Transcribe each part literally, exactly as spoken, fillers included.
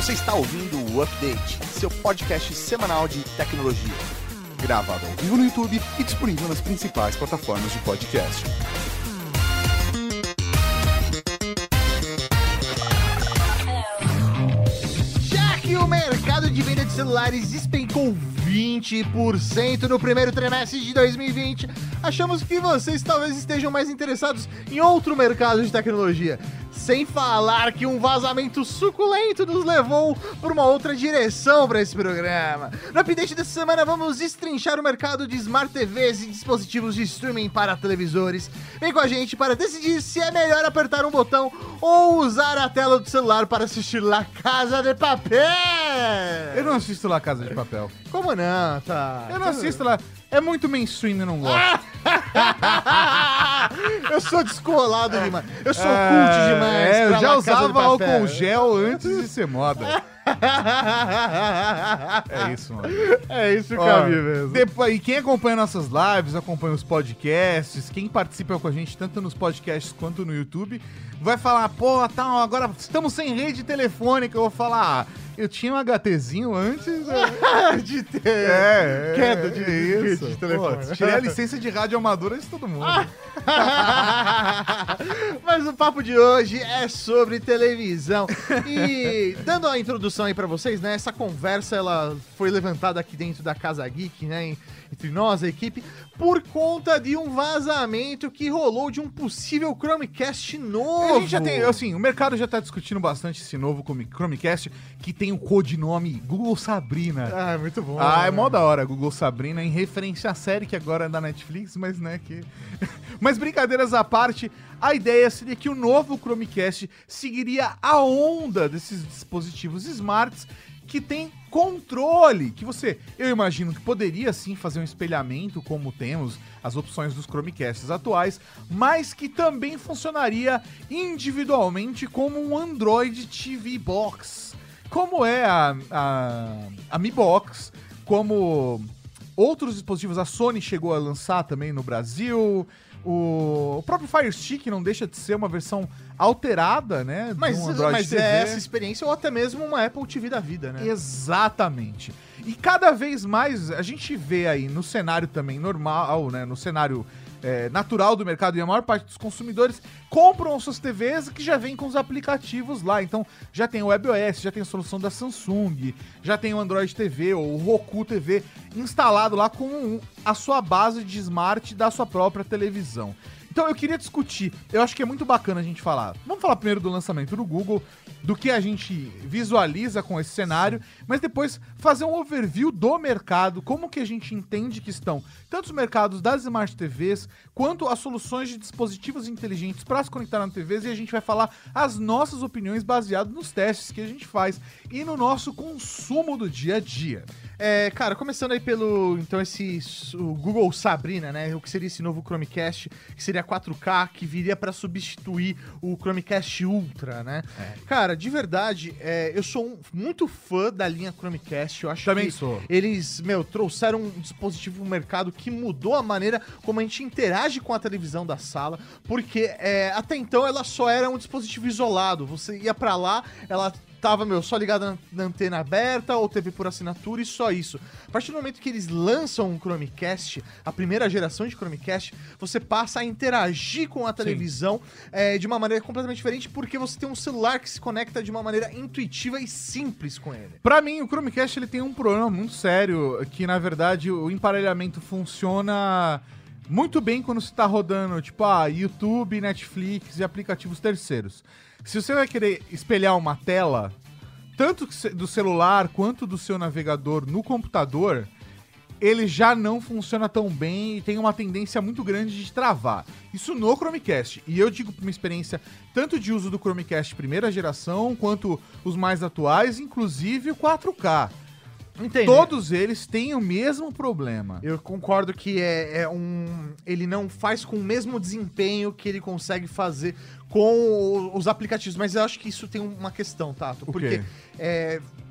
Você está ouvindo o Update, seu podcast semanal de tecnologia. Gravado ao vivo no YouTube e disponível nas principais plataformas de podcast. Já que o mercado de venda de celulares despencou vinte por cento no primeiro trimestre de dois mil e vinte, achamos que vocês talvez estejam mais interessados em outro mercado de tecnologia. Sem falar que um vazamento suculento nos levou para uma outra direção para esse programa. No update dessa semana vamos destrinchar o mercado de Smart T Vs e dispositivos de streaming para televisores. Vem com a gente para decidir se é melhor apertar um botão ou usar a tela do celular para assistir La Casa de Papel. Eu não assisto La Casa de Papel. Como não, tá? Eu não assisto lá. É muito mainstream, eu não gosto. Eu sou descolado demais. Eu sou é, cult demais. É, eu pra já La Casa de usava Papel. álcool gel antes de ser moda. É isso, mano. É isso, Ó, Cabi, mesmo. Depois, e quem acompanha nossas lives, acompanha os podcasts, quem participa com a gente tanto nos podcasts quanto no YouTube, vai falar, pô, tá, agora estamos sem rede telefônica. Eu vou falar, ah, eu tinha um HTzinho antes. É, de ter é, queda de, é de, isso. de telefone. Pô, tirei a licença de rádio amadora de todo mundo. Mas o papo de hoje é sobre televisão. E dando a introdução aí pra vocês, né? Essa conversa ela foi levantada aqui dentro da Casa Geek, né? Entre nós, a equipe, por conta de um vazamento que rolou de um possível Chromecast novo. A gente já tem, assim, o mercado já tá discutindo bastante esse novo Chromecast, que tem o codinome Google Sabrina. Ah, é muito bom. Ah, né? é mó da hora, Google Sabrina, em referência à série que agora é da Netflix, mas né, que... Mas brincadeiras à parte, a ideia seria que o novo Chromecast seguiria a onda desses dispositivos smarts que tem controle, que você, eu imagino que poderia sim fazer um espelhamento, como temos as opções dos Chromecasts atuais, mas que também funcionaria individualmente como um Android T V Box, como é a, a, a Mi Box, como outros dispositivos, a Sony chegou a lançar também no Brasil. O, o próprio Fire Stick não deixa de ser uma versão alterada, né? Mas, de um Android mas T V. é essa experiência, ou até mesmo uma Apple T V da vida, né? Exatamente. E cada vez mais a gente vê aí no cenário também normal, né? No cenário é, natural do mercado, e a maior parte dos consumidores compram suas T Vs que já vem com os aplicativos lá. Então já tem o WebOS, já tem a solução da Samsung, já tem o Android T V ou o Roku T V instalado lá com a sua base de smart da sua própria televisão. Então eu queria discutir, eu acho que é muito bacana a gente falar. Vamos falar primeiro do lançamento do Google, do que a gente visualiza com esse cenário, mas depois fazer um overview do mercado, como que a gente entende que estão tanto os mercados das Smart T Vs, quanto as soluções de dispositivos inteligentes para se conectar na T Vs, e a gente vai falar as nossas opiniões baseadas nos testes que a gente faz e no nosso consumo do dia a dia. É, cara, começando aí pelo, então, esse o Google Sabrina, né? O que seria esse novo Chromecast, que seria quatro K, que viria pra substituir o Chromecast Ultra, né? É. Cara, de verdade, é, eu sou um, muito fã da linha Chromecast. Eu acho Também que sou. eles, meu, trouxeram um dispositivo no mercado que mudou a maneira como a gente interage com a televisão da sala, porque é, até então ela só era um dispositivo isolado. Você ia pra lá, ela tava, meu, só ligada na, na antena aberta ou T V por assinatura e só isso. A partir do momento que eles lançam um Chromecast, a primeira geração de Chromecast, você passa a interagir com a televisão é, de uma maneira completamente diferente, porque você tem um celular que se conecta de uma maneira intuitiva e simples com ele. Pra mim, o Chromecast ele tem um problema muito sério, que na verdade o emparelhamento funciona muito bem quando você tá rodando, tipo, ah, YouTube, Netflix e aplicativos terceiros. Se você vai querer espelhar uma tela, tanto do celular quanto do seu navegador no computador, ele já não funciona tão bem e tem uma tendência muito grande de travar. Isso no Chromecast. E eu digo por uma experiência tanto de uso do Chromecast primeira geração, quanto os mais atuais, inclusive o quatro K. Entendi. Todos eles têm o mesmo problema. Eu concordo que é, é um... ele não faz com o mesmo desempenho que ele consegue fazer com os aplicativos, mas eu acho que isso tem uma questão, Tato. O porque quê? é,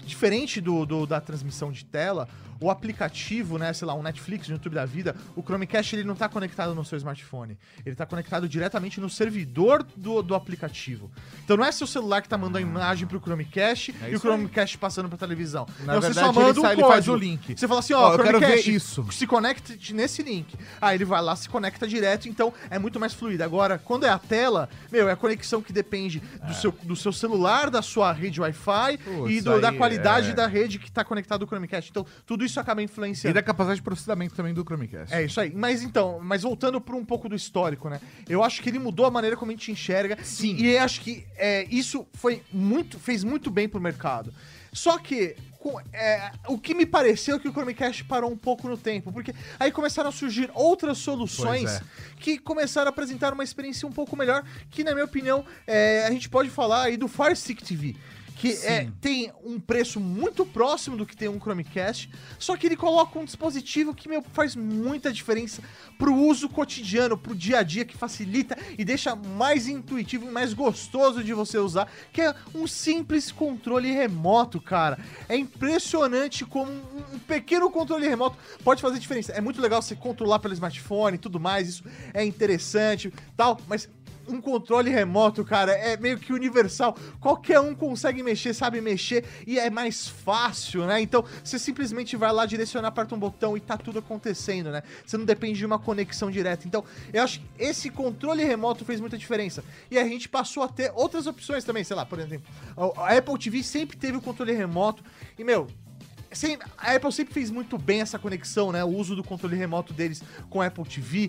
diferente do, do- da transmissão de tela, o aplicativo, né, sei lá, um Netflix, um YouTube da vida, o Chromecast ele não tá conectado no seu smartphone. Ele tá conectado diretamente no servidor do, do aplicativo. Então não é seu celular que tá mandando a imagem pro Chromecast É e o isso aí. Chromecast passando pra televisão. Na não, verdade, você só ele manda um sai- ele código. faz o link. Você fala assim, Ó, ó, eu quero Chromecast, ver isso. se conecte nesse link. Aí ele vai lá, se conecta direto, então é muito mais fluido. Agora, quando é a tela, meu, é a conexão que depende do, seu, do seu celular, da sua rede Wi-Fi Putz, e do- da aí, qualidade é. da rede que tá conectado ao Chromecast. Então, tudo isso acaba E influenciando. da capacidade de processamento também do Chromecast. É isso aí. Mas então, mas voltando para um pouco do histórico, né? Eu acho que ele mudou a maneira como a gente enxerga. Sim. E eu acho que é, isso foi muito, fez muito bem pro mercado. Só que com- é, o que me pareceu é que o Chromecast parou um pouco no tempo, porque aí começaram a surgir outras soluções Pois é. que começaram a apresentar uma experiência um pouco melhor, que na minha opinião, é, a gente pode falar aí do Fire Stick T V. Que é, Sim. tem um preço muito próximo do que tem um Chromecast, só que ele coloca um dispositivo que meu, faz muita diferença pro uso cotidiano, pro dia a dia, que facilita e deixa mais intuitivo e mais gostoso de você usar, que é um simples controle remoto, cara. É impressionante como um, um pequeno controle remoto pode fazer diferença. É muito legal você controlar pelo smartphone e tudo mais, isso é interessante, tal, mas um controle remoto, cara, é meio que universal. Qualquer um consegue mexer, sabe mexer e é mais fácil, né? Então, você simplesmente vai lá, direcionar, aperta um botão e tá tudo acontecendo, né? Você não depende de uma conexão direta. Então, eu acho que esse controle remoto fez muita diferença. E a gente passou a ter outras opções também, sei lá, por exemplo, a Apple T V sempre teve o controle remoto e, meu, Sempre, a Apple sempre fez muito bem essa conexão, né? O uso do controle remoto deles com a Apple T V.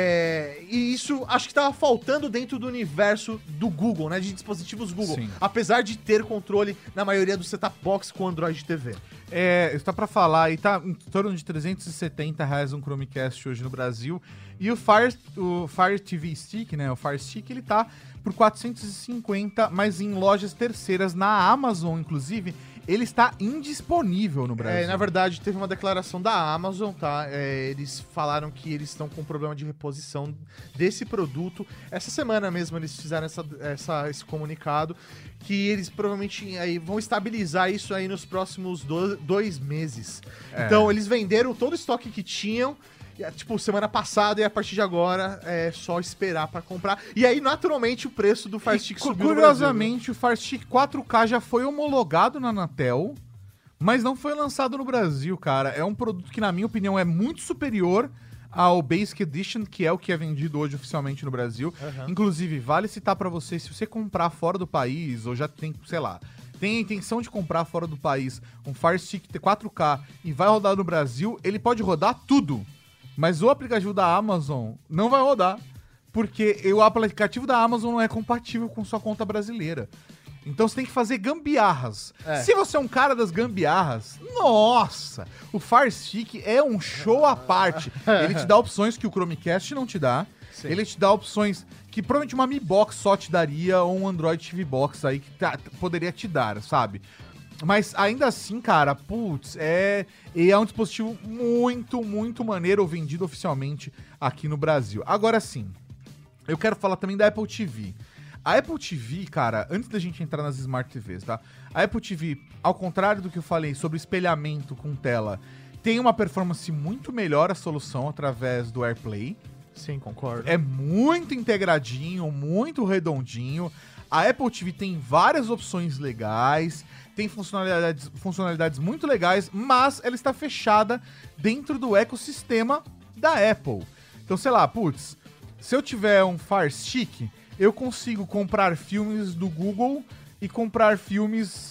É, e isso acho que tava faltando dentro do universo do Google, né? De dispositivos Google. Sim. Apesar de ter controle na maioria do set-top box com Android T V. É, está pra falar, e tá em torno de trezentos e setenta reais um Chromecast hoje no Brasil. E o Fire, o Fire T V Stick, né? O Fire Stick, ele tá por quatrocentos e cinquenta, mas em lojas terceiras, na Amazon, inclusive, ele está indisponível no Brasil. É, na verdade, teve uma declaração da Amazon, tá? É, eles falaram que eles estão com problema de reposição desse produto. Essa semana mesmo eles fizeram essa, essa- esse comunicado, que eles provavelmente aí vão estabilizar isso aí nos próximos do- dois meses. É. Então, eles venderam todo o estoque que tinham, e, é, tipo, semana passada, e a partir de agora é só esperar pra comprar. E aí, naturalmente, o preço do Fire Stick E, subiu no Brasil, né? curiosamente, o Fire Stick quatro K já foi homologado na Anatel, mas não foi lançado no Brasil, cara. É um produto que, na minha opinião, é muito superior ao Basic Edition, que é o que é vendido hoje oficialmente no Brasil. Aham. Inclusive, vale citar pra você, se você comprar fora do país, ou já tem, sei lá, tem a intenção de comprar fora do país um Fire Stick quatro K e vai rodar no Brasil, ele pode rodar tudo. Mas o aplicativo da Amazon não vai rodar, porque o aplicativo da Amazon não é compatível com sua conta brasileira. Então você tem que fazer gambiarras. É. Se você é um cara das gambiarras, nossa! O Fire Stick é um show à parte. Ele te dá opções que o Chromecast não te dá. Sim. Ele te dá opções que provavelmente uma Mi Box só te daria, ou um Android T V Box aí que tá- poderia te dar, sabe? Mas ainda assim, cara, putz, é, e é um dispositivo muito, muito maneiro, vendido oficialmente aqui no Brasil. Agora sim, eu quero falar também da Apple T V. A Apple T V, cara, antes da gente entrar nas Smart T Vs, tá? A Apple T V, ao contrário do que eu falei sobre espelhamento com tela, tem uma performance muito melhor a solução através do AirPlay. Sim, concordo. É muito integradinho, muito redondinho. A Apple T V tem várias opções legais, tem funcionalidades, funcionalidades muito legais, mas ela está fechada dentro do ecossistema da Apple. Então, sei lá, putz, se eu tiver um Fire Stick, eu consigo comprar filmes do Google e comprar filmes...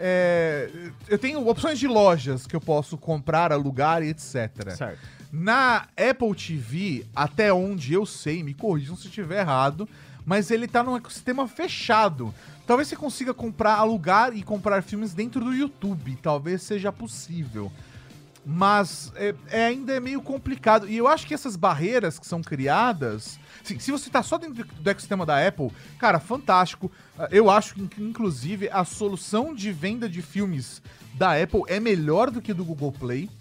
é, eu tenho opções de lojas que eu posso comprar, alugar e etcétera. Certo. Na Apple T V, até onde eu sei, me corrijam se eu estiver errado, mas ele tá num ecossistema fechado. Talvez você consiga comprar, alugar e comprar filmes dentro do YouTube, talvez seja possível. Mas é, é ainda é meio complicado. E eu acho que essas barreiras que são criadas... Se, se você tá só dentro do ecossistema da Apple, cara, fantástico. Eu acho que, inclusive, a solução de venda de filmes da Apple é melhor do que do Google Play.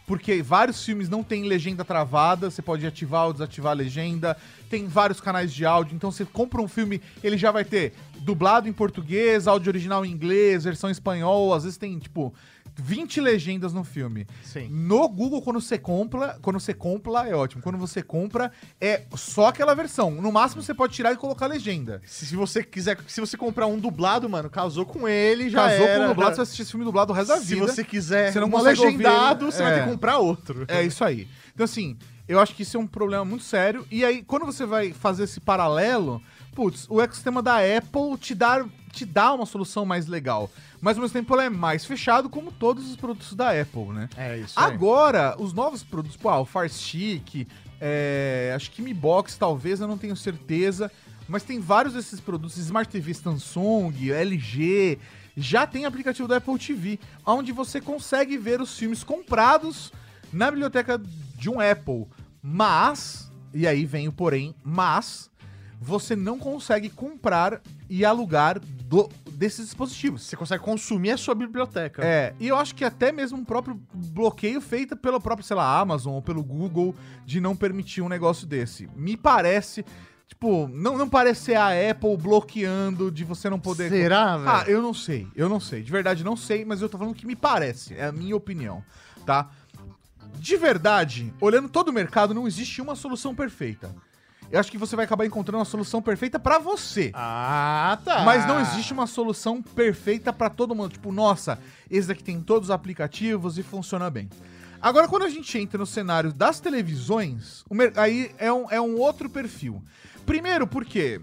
porque vários filmes não tem legenda travada, você pode ativar ou desativar a legenda, tem vários canais de áudio, então você compra um filme, ele já vai ter dublado em português, áudio original em inglês, versão em espanhol, às vezes tem, tipo, vinte legendas no filme. Sim. No Google, quando você compra, quando você compra, é ótimo. Quando você compra, é só aquela versão. No máximo, você pode tirar e colocar a legenda. Se, se você quiser, se você comprar um dublado, mano, casou com ele, já Casou era, com o dublado, já... você vai assistir esse filme dublado o resto da Se vida. você quiser Você não um consegue legendado, ouvir, você é. vai ter que comprar outro. É isso aí. Então, assim, eu acho que isso é um problema muito sério. E aí, quando você vai fazer esse paralelo, putz, o ecossistema da Apple te dá, te dá uma solução mais legal. Mas, ao mesmo tempo, ela é mais fechado, como todos os produtos da Apple, né? É isso aí. Agora, os novos produtos, pô, ah, o Fire Stick, é, acho que Mi Box, talvez, eu não tenho certeza. Mas tem vários desses produtos, Smart T V Samsung, L G, já tem aplicativo da Apple T V, onde você consegue ver os filmes comprados na biblioteca de um Apple. Mas, e aí vem o porém, mas você não consegue comprar e alugar do, desses dispositivos. Você consegue consumir a sua biblioteca. É, e eu acho que até mesmo um próprio bloqueio feito pelo próprio, sei lá, Amazon ou pelo Google de não permitir um negócio desse. Me parece, tipo, não, não parece ser a Apple bloqueando de você não poder... Será, velho? Ah, eu não sei, eu não sei. De verdade, não sei, mas eu tô falando que me parece, é a minha opinião, tá? De verdade, olhando todo o mercado, não existe uma solução perfeita. Eu acho que você vai acabar encontrando uma solução perfeita pra você. Ah, tá. Mas não existe uma solução perfeita pra todo mundo. Tipo, nossa, esse daqui tem todos os aplicativos e funciona bem. Agora, quando a gente entra no cenário das televisões, o mer- aí é um, é um outro perfil. Primeiro porque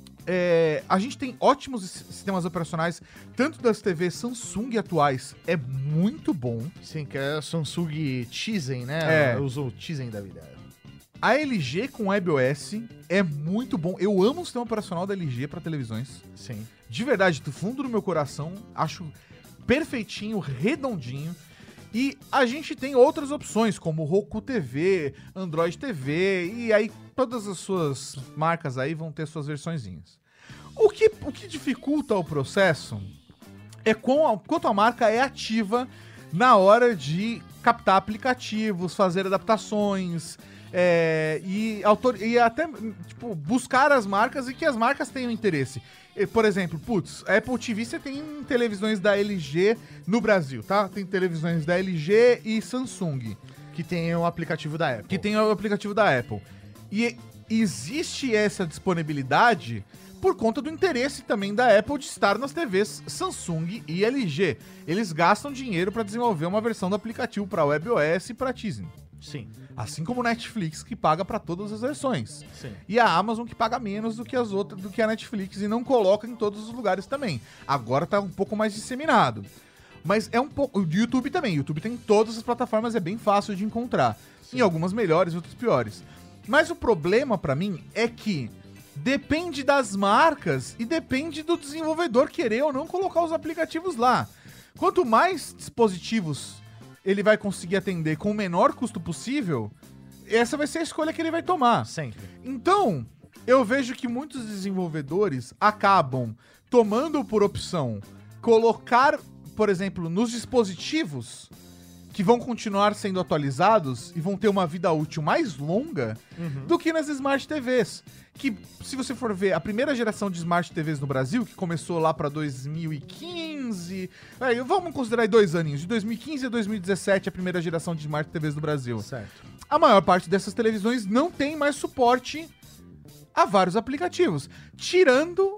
é, a gente tem ótimos s- sistemas operacionais, tanto das T Vs Samsung atuais, é muito bom. Sim, que é a Samsung Tizen, né? É. Usou o Tizen da vida. A L G com WebOS é muito bom. Eu amo o sistema operacional da L G pra televisões. Sim. De verdade, do fundo do meu coração, acho perfeitinho, redondinho. E a gente tem outras opções, como Roku T V, Android T V, e aí todas as suas marcas aí vão ter suas versõezinhas. O que, o que dificulta o processo é quão a- quanto a marca é ativa na hora de captar aplicativos, fazer adaptações, é, e, autor, e até tipo, buscar as marcas e que as marcas tenham interesse. E, por exemplo, putz, a Apple T V você tem televisões da L G no Brasil, tá? Tem televisões da L G e Samsung, Que tem o aplicativo da Apple. que tem o aplicativo da Apple. E existe essa disponibilidade por conta do interesse também da Apple de estar nas T Vs Samsung e L G. Eles gastam dinheiro para desenvolver uma versão do aplicativo para WebOS e para Tizen. Sim, Assim como o Netflix, que paga para todas as versões. sim. E a Amazon, que paga menos do que as outras, do que a Netflix e não coloca em todos os lugares também. Agora tá um pouco mais disseminado. Mas é um pouco... O YouTube também. O YouTube tem todas as plataformas, é bem fácil de encontrar. Em algumas melhores, outras piores. Mas o problema pra mim é que depende das marcas e depende do desenvolvedor querer ou não colocar os aplicativos lá. Quanto mais dispositivos ele vai conseguir atender com o menor custo possível, essa vai ser a escolha que ele vai tomar. Sempre. Então, eu vejo que muitos desenvolvedores acabam tomando por opção colocar, por exemplo, nos dispositivos que vão continuar sendo atualizados e vão ter uma vida útil mais longa Uhum. do que nas Smart T Vs. Que, se você for ver, a primeira geração de Smart T Vs no Brasil, que começou lá pra dois mil e quinze... Aí, vamos considerar aí dois aninhos. De dois mil e quinze a dois mil e dezessete, a primeira geração de Smart T Vs no Brasil. Certo. A maior parte dessas televisões não tem mais suporte a vários aplicativos. Tirando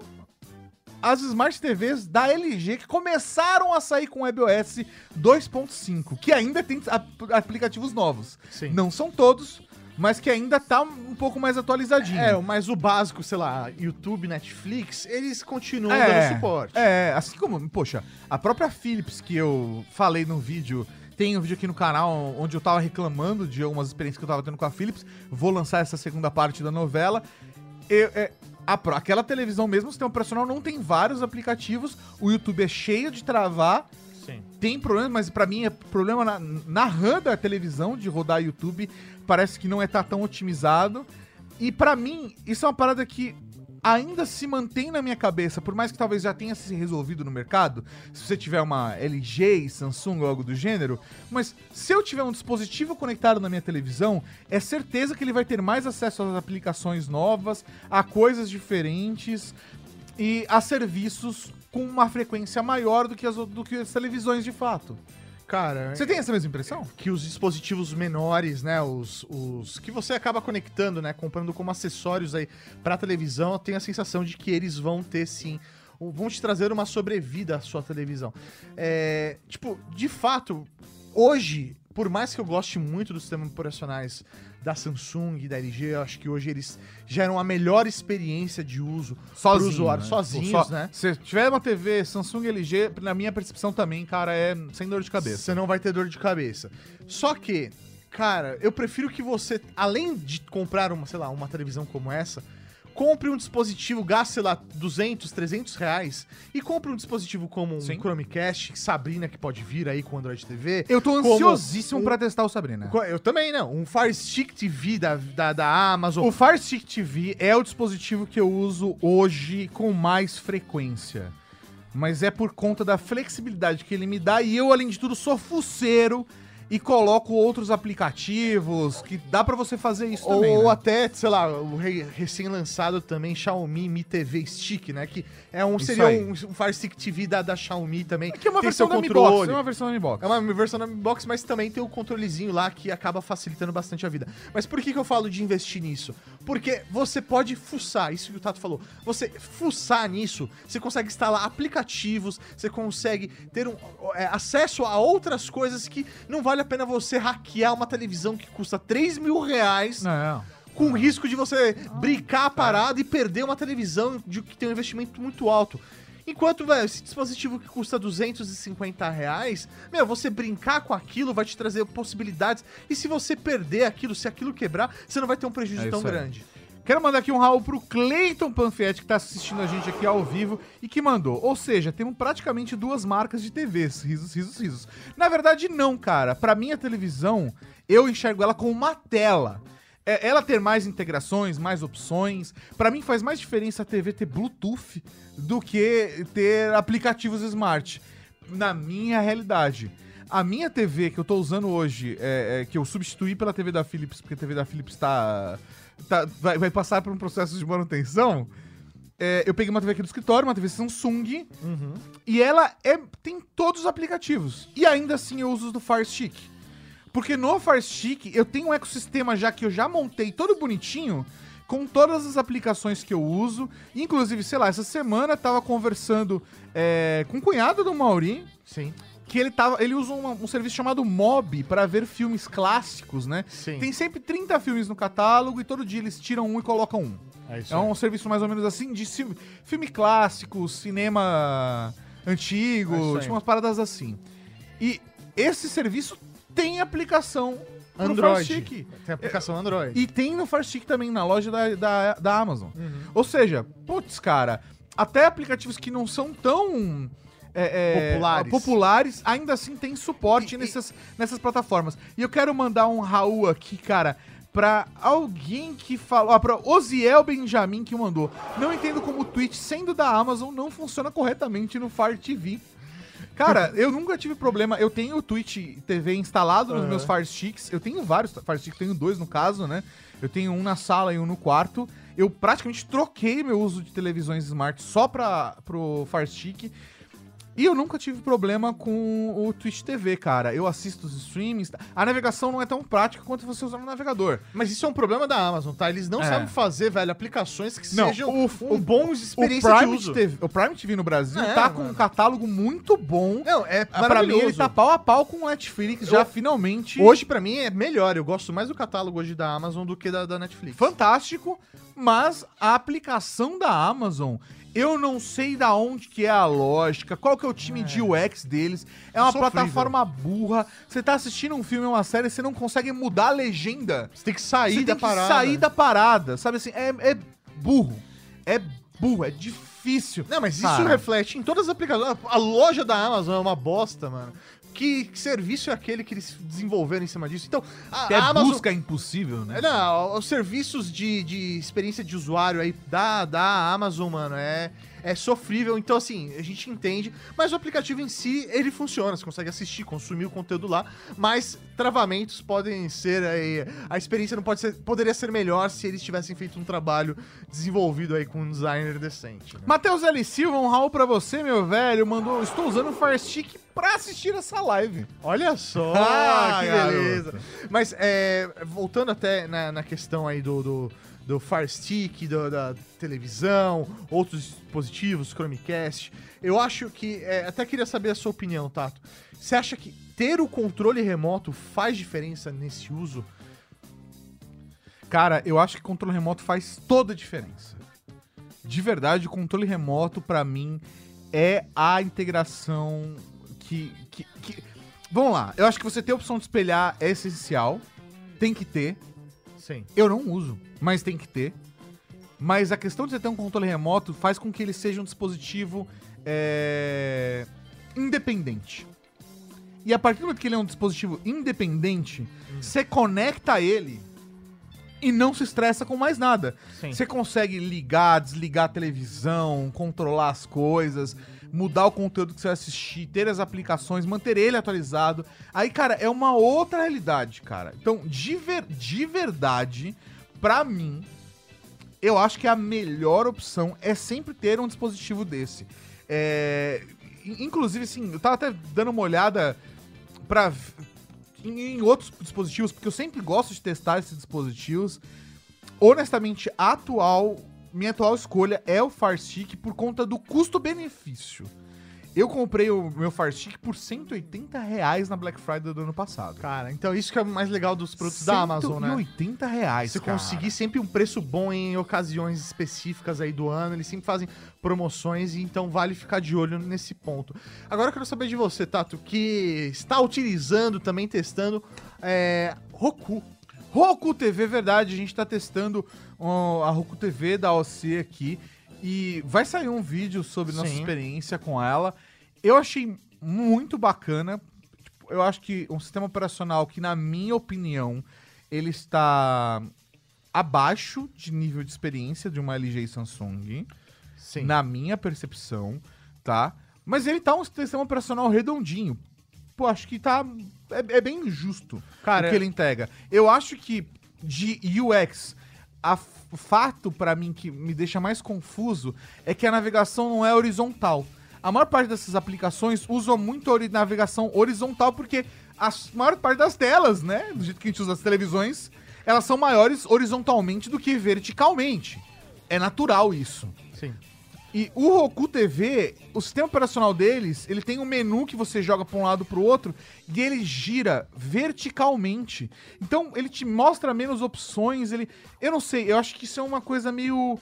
as Smart T Vs da L G, que começaram a sair com WebOS dois ponto cinco, que ainda tem ap- aplicativos novos. Sim. Não são todos, mas que ainda tá um pouco mais atualizadinho. É, mas o básico, sei lá, YouTube, Netflix, eles continuam É, dando suporte. É, assim como, poxa, a própria Philips, que eu falei no vídeo, tem um vídeo aqui no canal onde eu tava reclamando de algumas experiências que eu tava tendo com a Philips, vou lançar essa segunda parte da novela. Eu, é, a, pró- aquela televisão mesmo, o sistema operacional não tem vários aplicativos, o YouTube é cheio de travar, Sim. tem problema, mas pra mim é problema na, na RAM da televisão de rodar YouTube, parece que não é tá tão otimizado. E pra mim, isso é uma parada que ainda se mantém na minha cabeça, por mais que talvez já tenha se resolvido no mercado, se você tiver uma L G, Samsung ou algo do gênero, mas se eu tiver um dispositivo conectado na minha televisão, é certeza que ele vai ter mais acesso às aplicações novas, a coisas diferentes e a serviços com uma frequência maior do que as, do que as televisões de fato. Cara, Você tem essa mesma impressão? que os dispositivos menores, né, os, os que você acaba conectando, né, comprando como acessórios aí pra televisão, eu tenho a sensação de que eles vão ter, sim, vão te trazer uma sobrevida à sua televisão. É, tipo, de fato, hoje, por mais que eu goste muito dos sistemas operacionais da Samsung e da L G, eu acho que hoje eles geram a melhor experiência de uso pro usuário, né? sozinhos, Só- né? Se tiver uma T V Samsung L G, na minha percepção também, cara, é sem dor de cabeça. Você não vai ter dor de cabeça. Só que, cara, eu prefiro que você, além de comprar uma, sei lá, uma televisão como essa, compre um dispositivo, gaste, sei lá, duzentos, trezentos reais e compre um dispositivo como um Sim. Chromecast, Sabrina, que pode vir aí com o Android T V. Eu tô como ansiosíssimo um- pra testar o Sabrina. Eu também, não. Um Fire Stick T V da, da, da Amazon. O Fire Stick T V é o dispositivo que eu uso hoje com mais frequência. Mas é por conta da flexibilidade que ele me dá e eu, além de tudo, sou fuceiro e coloco outros aplicativos que dá pra você fazer isso Ou também, né? até, sei lá, o re- recém-lançado também Xiaomi Mi T V Stick, né? Que é um, Isso seria aí. um, um Fire Stick T V da, da Xiaomi também. Que é uma Tem versão seu da Mi Box, controle. é uma versão da Mi Box. É uma versão da Mi Box, mas também tem o controlezinho lá que acaba facilitando bastante a vida. Mas por que, que eu falo de investir nisso? Porque você pode fuçar, isso que o Tato falou. Você fuçar nisso, você consegue instalar aplicativos, você consegue ter um, é, acesso a outras coisas que não vale a pena você hackear uma televisão que custa três mil reais. Não. Com o risco de você brincar a parada e perder uma televisão de que tem um investimento muito alto. Enquanto, velho, esse dispositivo que custa duzentos e cinquenta reais, meu, você brincar com aquilo vai te trazer possibilidades. E se você perder aquilo, se aquilo quebrar, você não vai ter um prejuízo É tão isso aí. grande. Quero mandar aqui um Raul pro Cleiton Panfietti, que tá assistindo a gente aqui ao vivo e que mandou. Ou seja, temos praticamente duas marcas de T Vs. Risos, risos, risos. Na verdade, não, cara. Pra minha televisão, eu enxergo ela como uma tela. É, ela ter mais integrações, mais opções. Pra mim faz mais diferença a T V ter Bluetooth do que ter aplicativos smart. Na minha realidade. A minha T V que eu tô usando hoje, é, é, que eu substituí pela T V da Philips, porque a T V da Philips tá... Tá, vai, vai passar por um processo de manutenção. É, eu peguei uma T V aqui do escritório, uma T V Samsung, Uhum. e ela é, tem todos os aplicativos. E ainda assim eu uso os do Fire Stick. Porque no Fire Stick eu tenho um ecossistema já que eu já montei todo bonitinho, com todas as aplicações que eu uso. Inclusive, sei lá, essa semana eu tava conversando é, com o cunhado do Mauri, Sim. que ele, tava, ele usa uma- um serviço chamado Mob pra ver filmes clássicos, né? Sim. Tem sempre trinta filmes no catálogo e todo dia eles tiram um e colocam um. É isso É aí. um serviço mais ou menos assim de ci- filme clássico, cinema antigo, É isso aí. tipo umas paradas assim. E esse serviço tem aplicação pro Android. Fire Stick. Tem aplicação Android. E tem no Fire Stick também, na loja da, da, da Amazon. Uhum. Ou seja, putz, cara, até aplicativos que não são tão... é, é, Populares. populares, ainda assim tem suporte E- e- nessas, nessas plataformas. E eu quero mandar um Raul aqui, cara, pra alguém que falou, ah, pra Oziel Benjamin que mandou. Não entendo como o Twitch, sendo da Amazon, não funciona corretamente no Fire T V. Cara, eu nunca tive problema. Eu tenho o Twitch T V instalado nos Uhum. meus Fire Sticks. Eu tenho vários Fire Sticks, tenho dois no caso, né? Eu tenho um na sala e um no quarto. Eu praticamente troquei meu uso de televisões smart só pra, pro Fire Stick. E eu nunca tive problema com o Twitch T V, cara. Eu assisto os streamings. A navegação não é tão prática quanto você usar no navegador. Mas isso é um problema da Amazon, tá? Eles não É. sabem fazer, velho, aplicações que Não, sejam o- um o- bons O experiência de Prime, uso. T V, o Prime T V no Brasil É, tá com mano. um catálogo muito bom. Não, é Pra mim, maravilhoso. ele tá pau a pau com o Netflix, já Eu- finalmente. Hoje, pra mim, é melhor. Eu gosto mais do catálogo hoje da Amazon do que da, da Netflix. Fantástico, mas a aplicação da Amazon, eu não sei da onde que é a lógica, qual que é o time de U X deles. É uma Sofrível. plataforma burra. Você tá assistindo um filme, uma série, você não consegue mudar a legenda. Você tem que sair Você da tem que parada. sair da parada, sabe assim? É, é burro. É burro, é difícil. Não, mas isso Cara. reflete em todas as aplicações. A loja da Amazon é uma bosta, mano. Que serviço é aquele que eles desenvolveram em cima disso? Então, a, Até a Amazon... busca é impossível, né? Não, os serviços de, de experiência de usuário aí da, da Amazon, mano, é, é sofrível. Então, assim, a gente entende. Mas o aplicativo em si, ele funciona. Você consegue assistir, consumir o conteúdo lá. Mas travamentos podem ser aí... A experiência não pode ser, poderia ser melhor se eles tivessem feito um trabalho desenvolvido aí com um designer decente. Né? Matheus L. Silva, um Raul pra você, meu velho. Mandou, estou usando o Fire Stick pra assistir essa live. Olha só, Ah, que garoto. beleza. Mas, é, voltando até na, na questão aí do, do, do Fire Stick, do, da televisão, outros dispositivos, Chromecast, eu acho que, é, até queria saber a sua opinião, Tato. Você acha que ter o controle remoto faz diferença nesse uso? Cara, eu acho que controle remoto faz toda a diferença. De verdade, o controle remoto, pra mim, é a integração que, que, que... Vamos lá, eu acho que você ter a opção de espelhar é essencial. Tem que ter. Sim. Eu não uso, mas tem que ter. Mas a questão de você ter um controle remoto faz com que ele seja um dispositivo é, independente. E a partir do momento que ele é um dispositivo independente, hum. você conecta ele e não se estressa com mais nada. Sim. Você consegue ligar, desligar a televisão, controlar as coisas, mudar o conteúdo que você vai assistir, ter as aplicações, manter ele atualizado. Aí, cara, é uma outra realidade, cara. Então, de, ver, de verdade, pra mim, eu acho que a melhor opção é sempre ter um dispositivo desse. É, inclusive, assim, eu tava até dando uma olhada pra... em outros dispositivos, porque eu sempre gosto de testar esses dispositivos. Honestamente, a atual, minha atual escolha é o Fire Stick por conta do custo-benefício. Eu comprei o meu Fire Stick por cento e oitenta reais na Black Friday do ano passado. Cara, então isso que é o mais legal dos produtos da Amazon, né? cento e oitenta reais, Você cara. conseguir sempre um preço bom em ocasiões específicas aí do ano, eles sempre fazem promoções, e então vale ficar de olho nesse ponto. Agora eu quero saber de você, Tato, que está utilizando, também testando, é, Roku. Roku T V, verdade, a gente tá testando uh, a Roku T V da O C aqui, e vai sair um vídeo sobre nossa Sim. experiência com ela. Eu achei muito bacana. Tipo, eu acho que um sistema operacional que, na minha opinião, ele está abaixo de nível de experiência de uma L G e Samsung. Sim. Na minha percepção, tá? Mas ele tá um sistema operacional redondinho. Pô, acho que tá... É, é bem justo Cara, o que ele entrega. Eu acho que de U X... A, o fato, pra mim, que me deixa mais confuso é que a navegação não é horizontal. A maior parte dessas aplicações usam muito a ori- navegação horizontal porque a maior parte das telas, né, do jeito que a gente usa as televisões, elas são maiores horizontalmente do que verticalmente. É natural isso. Sim. E o Roku T V, o sistema operacional deles, ele tem um menu que você joga para um lado para o outro e ele gira verticalmente. Então, ele te mostra menos opções, ele... Eu não sei, eu acho que isso é uma coisa meio...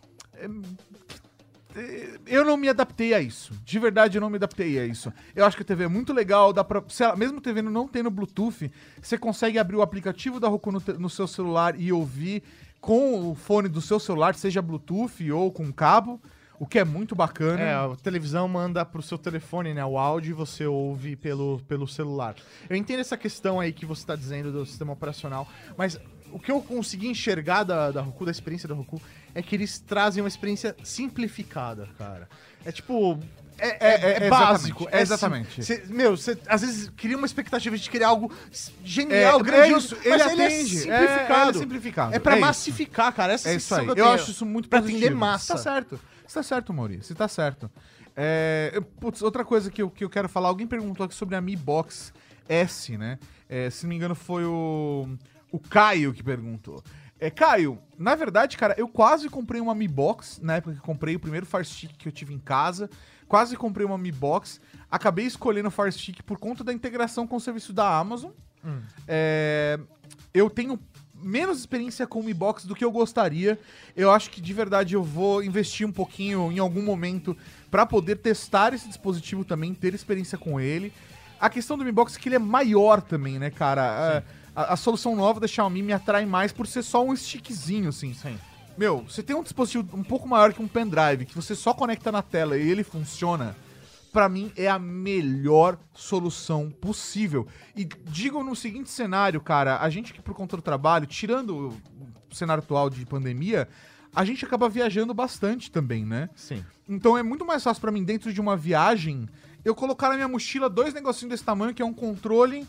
Eu não me adaptei a isso. De verdade, eu não me adaptei a isso. Eu acho que a T V é muito legal, dá pra... Se ela, mesmo a T V não tendo Bluetooth, você consegue abrir o aplicativo da Roku no, te, no seu celular e ouvir com o fone do seu celular, seja Bluetooth ou com cabo. O que é muito bacana. É, a televisão manda pro seu telefone, né, o áudio, e você ouve pelo, pelo celular. Eu entendo essa questão aí que você tá dizendo do sistema operacional, mas o que eu consegui enxergar da, da Roku, da experiência da Roku, é que eles trazem uma experiência simplificada, cara. É tipo... É, é, é, é básico. exatamente, é exatamente. Cê, meu, você às vezes cria uma expectativa de criar algo genial, É, grandioso, é isso, mas ele ele é atende, simplificado. é, ele é simplificado. É pra É isso. massificar, cara. Essa É isso aí. sensação que Eu, tenho. acho isso muito pra positivo. atender massa. Você tá certo. Você tá certo, Mauri. Você tá certo. É, eu- putz, outra coisa que eu, que eu quero falar. Alguém perguntou aqui sobre a Mi Box S, né? É, se não me engano, foi o, o Caio que perguntou. É, Caio, na verdade, cara, eu quase comprei uma Mi Box na época que comprei o primeiro Fire Stick que eu tive em casa. Quase comprei uma Mi Box. Acabei escolhendo o Fire Stick por conta da integração com o serviço da Amazon. Hum. É, eu tenho menos experiência com o Mi Box do que eu gostaria. Eu acho que de verdade eu vou investir um pouquinho em algum momento pra poder testar esse dispositivo também, ter experiência com ele. A questão do Mi Box é que ele é maior também, né, cara? A, a, a solução nova da Xiaomi me atrai mais por ser só um stickzinho, assim. Sim. Meu, você tem um dispositivo um pouco maior que um pendrive, que você só conecta na tela e ele funciona. pra mim, é a melhor solução possível. E digo no seguinte cenário, cara, a gente que por conta do trabalho, tirando o cenário atual de pandemia, a gente acaba viajando bastante também, né? Sim. Então é muito mais fácil pra mim, dentro de uma viagem, eu colocar na minha mochila dois negocinhos desse tamanho, que é um controle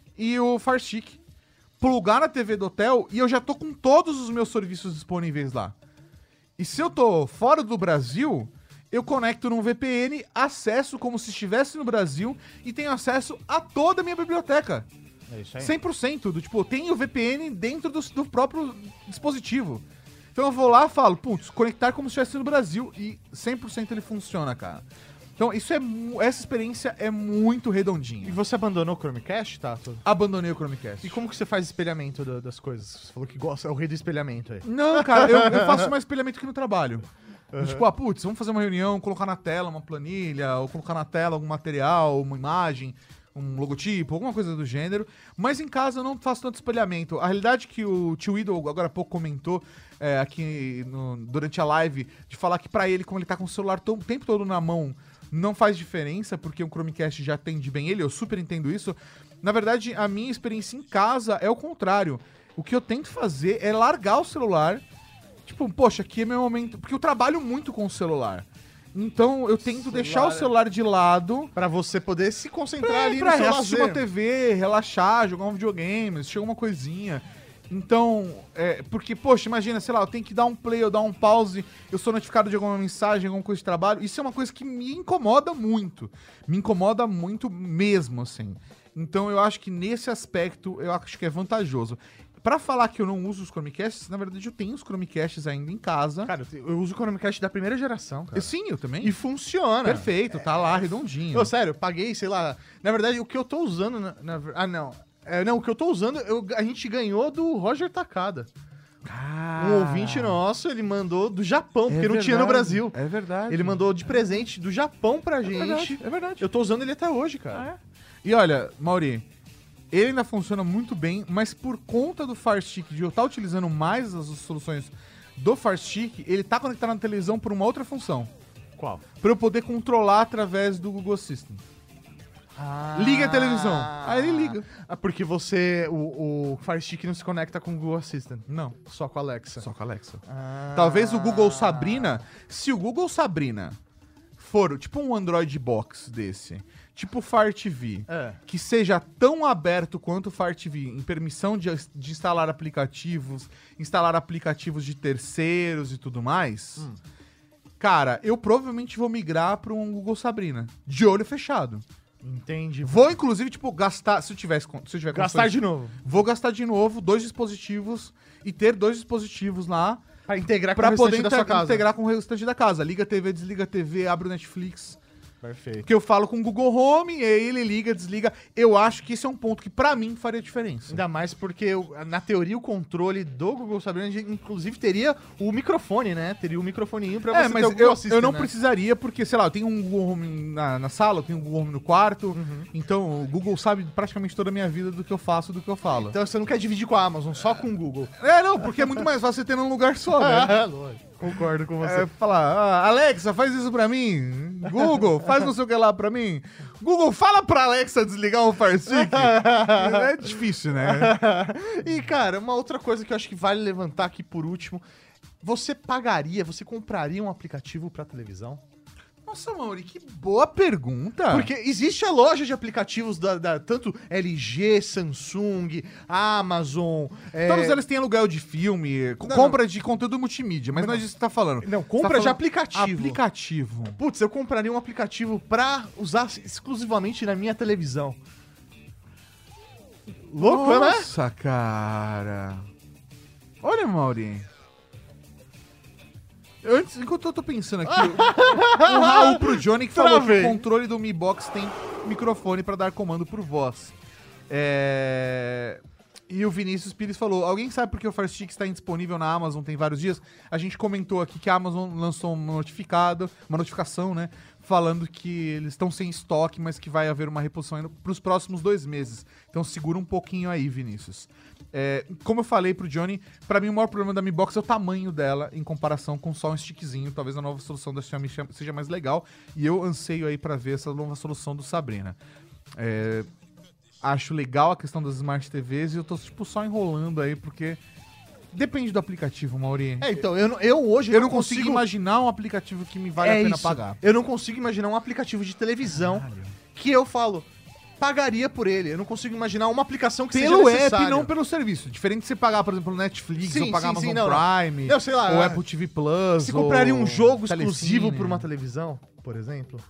e o Fire Stick. Plugar na T V do hotel e eu já tô com todos os meus serviços disponíveis lá. E se eu tô fora do Brasil, eu conecto num V P N, acesso como se estivesse no Brasil e tenho acesso a toda a minha biblioteca. É isso aí. cem por cento do tipo, eu tenho o V P N dentro do, do próprio dispositivo. Então eu vou lá e falo, putz, conectar como se estivesse no Brasil e cem por cento ele funciona, cara. Então isso é, essa experiência é muito redondinha. E você abandonou o Chromecast, Tato? Abandonei o Chromecast. E como que você faz espelhamento do- das coisas? Você falou que gosta, é o rei do espelhamento aí. Não, cara, eu, eu faço mais espelhamento aqui no trabalho. Uhum. Tipo, ah, putz, vamos fazer uma reunião, colocar na tela uma planilha, ou colocar na tela algum material, uma imagem, um logotipo, alguma coisa do gênero. Mas em casa eu não faço tanto espelhamento. A realidade que o tio Idol agora há pouco comentou é, aqui no- durante a live, de falar que pra ele, como ele tá com o celular to- o tempo todo na mão, não faz diferença, porque o Chromecast já atende bem ele, eu super entendo isso. Na verdade, a minha experiência em casa é o contrário. O que eu tento fazer é largar o celular. Tipo, poxa, aqui é meu momento. Porque eu trabalho muito com o celular. Então eu tento Celular deixar o é- celular de lado. Pra você poder se concentrar Pra, ali pra no seu assistir uma lazer. T V, relaxar, jogar um videogame, assistir alguma coisinha. Então, é, porque, poxa, imagina, sei lá, eu tenho que dar um play, eu dar um pause, eu sou notificado de alguma mensagem, alguma coisa de trabalho. Isso é uma coisa que me incomoda muito. Me incomoda muito mesmo, assim. Então eu acho que nesse aspecto, eu acho que é vantajoso. Pra falar que eu não uso os Chromecasts, na verdade eu tenho os Chromecasts ainda em casa. Cara, eu te- eu uso o Chromecast da primeira geração, cara. Eu, sim, eu também. E funciona. Perfeito, tá lá, redondinho. Ô, sério, eu paguei, sei lá. Na verdade, o que eu tô usando. Na, na- ah, não. É, não, o que eu tô usando, eu- a gente ganhou do Roger Takada. Ah, Um ouvinte nosso, ele mandou do Japão, é porque não tinha no verdade, Brasil. É verdade. Ele mandou de presente do Japão pra É gente. verdade, é verdade. Eu tô usando ele até hoje, cara. Ah, é? E olha, Mauri, ele ainda funciona muito bem, mas por conta do Fire Stick, de eu estar utilizando mais as soluções do Fire Stick, ele tá conectado na televisão por uma outra função. Qual? Pra eu poder controlar através do Google Assistant. Liga a televisão. Aí ele liga. Ah, porque você. O, o Fire Stick não se conecta com o Google Assistant. Não, Só com a Alexa. só com a Alexa. Ah. Talvez o Google Sabrina, se o Google Sabrina for tipo um Android Box desse, tipo o Fire T V, É. que seja tão aberto quanto o Fire T V em permissão de, de instalar aplicativos, instalar aplicativos de terceiros e tudo mais, Hum. cara, eu provavelmente vou migrar para um Google Sabrina, de olho fechado. Entendi. Vou, inclusive, tipo, gastar, se eu tivesse, con- se eu tiver Gastar condições, de novo. vou gastar de novo dois dispositivos e ter dois dispositivos lá Pra integrar com pra o poder restante da sua inte- casa. integrar com o restante da casa. Liga a T V, desliga a T V, abre o Netflix. Perfeito. Que eu falo com o Google Home, e aí ele liga, desliga. Eu acho que esse é um ponto que pra mim faria diferença. Ainda mais porque, o- na teoria, o controle do Google Sabrina, inclusive, teria o microfone, né? Teria o microfoninho pra É, você mas ter o Google eu, Assistant, eu não né? precisaria, porque, sei lá, eu tenho um Google Home na, na sala, eu tenho um Google Home no quarto, Uhum. então o Google sabe praticamente toda a minha vida do que eu faço, do que eu falo. Então você não quer dividir com a Amazon, só com o Google. É, não, porque é muito mais fácil você ter num lugar só, né? É, lógico. Concordo com você. É, falar, ah, Alexa, faz isso pra mim. Google, faz não sei o que lá pra mim. Google, fala pra Alexa desligar o Fire Stick. É difícil, né? E, cara, uma outra coisa que eu acho que vale levantar aqui por último. Você pagaria, você compraria um aplicativo pra televisão? Nossa, Mauri, que boa pergunta. Porque existe a loja de aplicativos da, da- tanto L G, Samsung, Amazon. é, Todos eles têm aluguel de filme, co- Não, compra de conteúdo multimídia, mas Mas não é não. disso que você tá falando. Não, Você compra tá de falando aplicativo. Aplicativo. Putz, eu compraria um aplicativo pra usar exclusivamente na minha televisão. Louco, né? Nossa, cara. Olha, Mauri. Antes, enquanto eu tô pensando aqui, um Raul pro Johnny que falou que Travei. o controle do Mi Box tem microfone pra dar comando por voz. É... E o Vinícius Pires falou, alguém sabe por que o Fire Stick está indisponível na Amazon tem vários dias? A gente comentou aqui que a Amazon lançou uma, notificado, uma notificação, né? Falando que eles estão sem estoque, mas que vai haver uma reposição para os próximos dois meses. Então segura um pouquinho aí, Vinícius. É, como eu falei pro Johnny, pra mim o maior problema da Mi Box é o tamanho dela em comparação com só um stickzinho. Talvez a nova solução da Xiaomi seja mais legal. E eu anseio aí pra ver essa nova solução do Sabrina. É... Acho legal a questão das Smart T Vs e eu tô, tipo, só enrolando aí, porque depende do aplicativo, Mauri. É, então, eu, eu hoje... Eu não consigo, consigo imaginar um aplicativo que me vale é a pena isso. pagar. Eu não consigo imaginar um aplicativo de televisão Caralho. que eu falo, pagaria por ele. Eu não consigo imaginar uma aplicação que Pelo seja app, necessária. não pelo serviço. Diferente de você pagar, por exemplo, Netflix, Sim, ou pagar sim, Amazon sim, não, Prime, não. Eu sei lá, ou é. Apple T V Plus, Você compraria um jogo Telecine. exclusivo por uma televisão, por exemplo?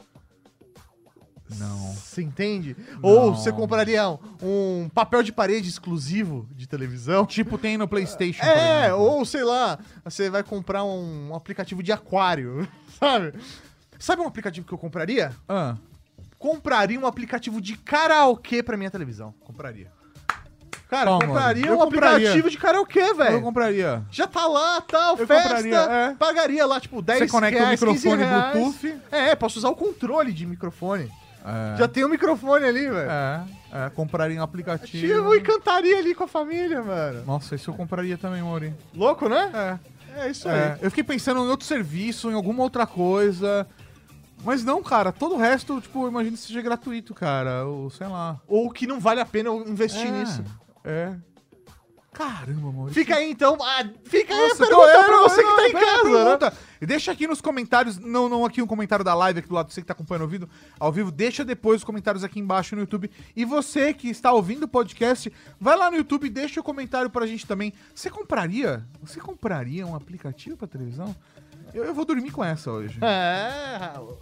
Não. Você entende? Não. Ou você compraria um, um papel de parede exclusivo de televisão? Tipo tem no PlayStation. por É, exemplo. ou sei lá, você vai comprar um, um aplicativo de aquário, sabe? Sabe um aplicativo que eu compraria? Ah, Compraria um aplicativo de karaokê pra minha televisão. Compraria. Cara, Toma, compraria eu um compraria. aplicativo de karaokê, eu velho. compraria. Já tá lá, tal, Eu festa. compraria, é. Pagaria lá, tipo, dez Você conecta reais, o microfone quinze reais. Bluetooth. É, posso usar o controle de microfone. É. Já tem um microfone ali, velho. É, é, compraria um aplicativo. Ativo e cantaria ali com a família, mano. Nossa, isso eu compraria também, Mauri. Louco, né? É. É isso É, aí. eu fiquei pensando em outro serviço, em alguma outra coisa. Mas não, cara, todo o resto, tipo, eu imagino que seja gratuito, cara. Ou sei lá. Ou que não vale a pena eu investir É, nisso. É. Caramba, Maurício. Fica aí, então. Ah, fica aí a Nossa, pergunta então, é, pra você não, que tá em não, é, casa, né? pergunta. E deixa aqui nos comentários, não, não aqui um comentário da live aqui do lado, você que tá acompanhando o vídeo ao vivo, deixa depois os comentários aqui embaixo no YouTube. E você que está ouvindo o podcast, vai lá no YouTube e deixa o comentário pra gente também. Você compraria? Você compraria um aplicativo pra televisão? Eu, eu vou dormir com essa hoje. É, Raul.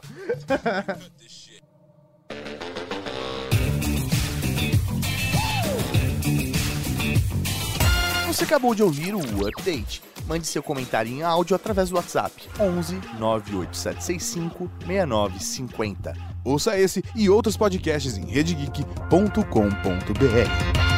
Você acabou de ouvir o Update. Mande seu comentário em áudio através do WhatsApp onze nove oito sete seis cinco seis nove cinco zero. Ouça esse e outros podcasts em rede geek ponto com ponto b r.